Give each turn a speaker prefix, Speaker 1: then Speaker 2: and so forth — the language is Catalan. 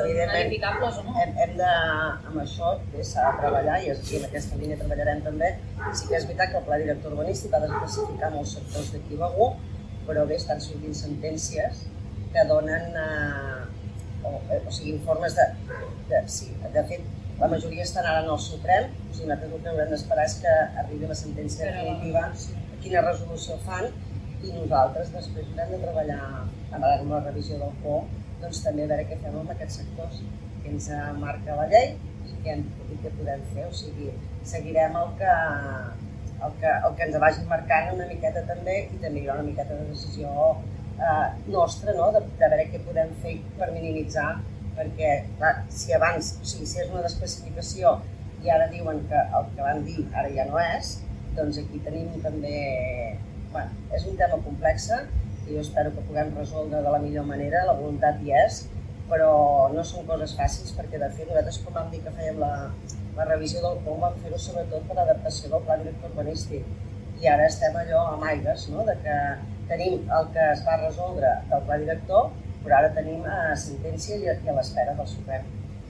Speaker 1: edificables o no?
Speaker 2: Amb això s'ha de treballar i en aquesta línia treballarem també. Sí que és veritat que el Pla Director Urbanístic ha d'especificar molts sectors d'aquí a Begur, però bé, estan sortint sentències que donen informes de fet, la majoria estan ara en el Suprem, nosaltres el que haurem d'esperar és que arribi la sentència definitiva, quina resolució fan, i nosaltres després haurem de treballar amb la revisió del PO, doncs també a veure què fem amb aquests sectors, que ens marca la llei i què podem fer, o sigui, seguirem el que ens vagi marcant una miqueta també, i també hi haurà una miqueta de decisió nostra, de veure què podem fer per minimitzar, perquè si abans, si és una desclassificació i ara diuen que el que van dir ara ja no és, doncs aquí tenim també, és un tema complex i jo espero que puguem resoldre de la millor manera, la voluntat hi és, però no són coses fàcils perquè de fet nosaltres quan vam dir que fèiem la revisió del POM vam fer-ho sobretot per l'adaptació del Pla Director Urbanístic i ara estem allò amb aigües, de que tenim el que es va resoldre del Pla Director, però ara tenim sentència i a l'espera del Suprem.